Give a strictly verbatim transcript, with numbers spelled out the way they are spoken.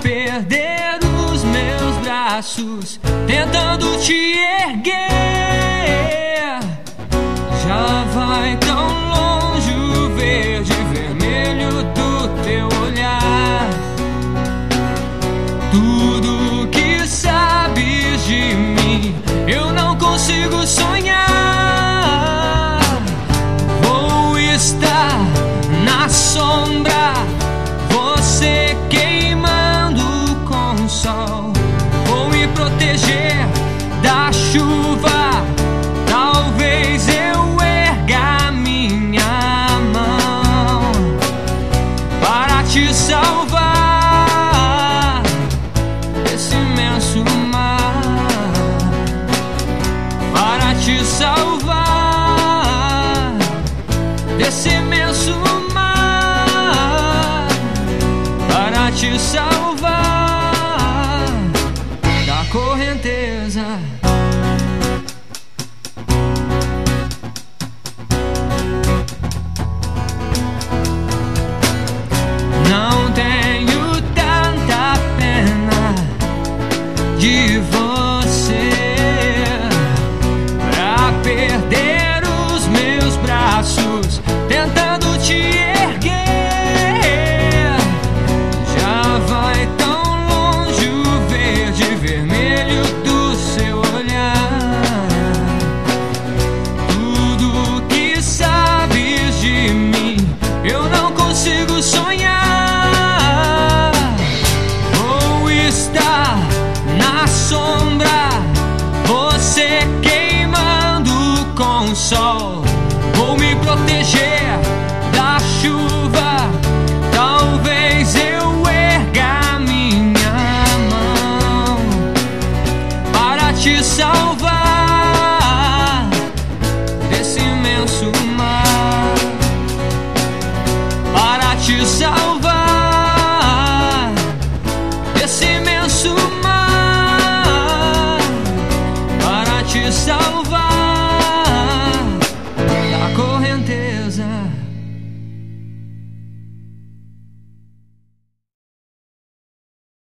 perder os meus braços, tentando te erguer. Já vai tão longe o verde e vermelho do teu olhar. Tudo que sabes de mim eu não consigo sonhar. Vou estar na sombra, você queimando com o sol. Vou me proteger da chuva, talvez eu erga minha mão para te salvar desse imenso mar, para te salvar desse imenso mar, para te salvar da correnteza.